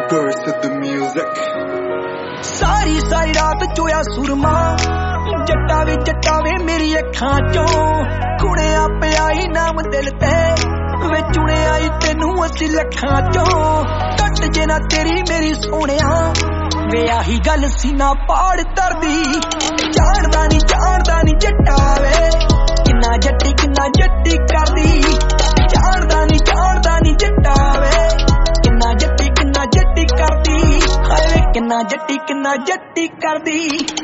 Burst of the music. सारी सारी रात चोया सुरमा जट्टा वे मेरी अखां चों कुड़िया पिया नाम दिल ते वे चुने आई तेनू असी लखां चों टट जे ना तेरी मेरी सोनिया वे आही गल सीना पाड़ तरदी जानदा नी जट्टा वे किन्ना जट्टी करदी जानदा नी जट्टा वे किन्ना जट्टी करदी हाय वे किन्ना जट्टी करदी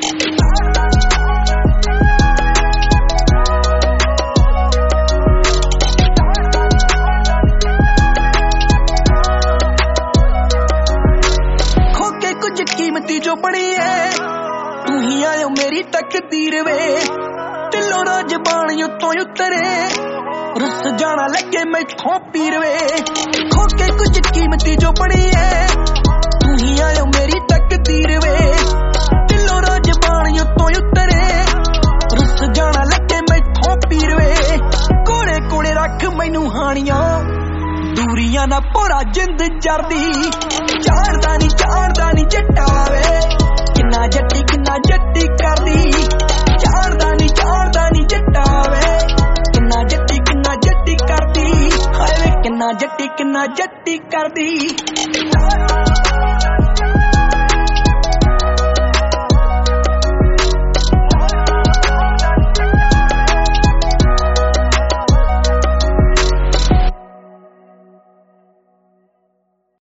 खोके कुछ कीमती जो बड़ी है तू ही आयो मेरी तकदीर वे दिलों ना जबान उत्तों उतरे रुस जाना लगे मैथों पीर वे खोके कुछ कीमती जो बड़ी है तू ही आयो मेरी तकदीर वे दिलों ना जबान उत्तों उतरे रुस जाना लगे मैथों पीर वे कोले कोले रख मैनू हानियां दूरियां ना पूरा जिंद जरदी जानदा नी जट्टा वे किन्ना जट्टी करदी जानदा नी जट्टा वे किन्ना जट्टी करदी हाय वे किन्ना जट्टी करदी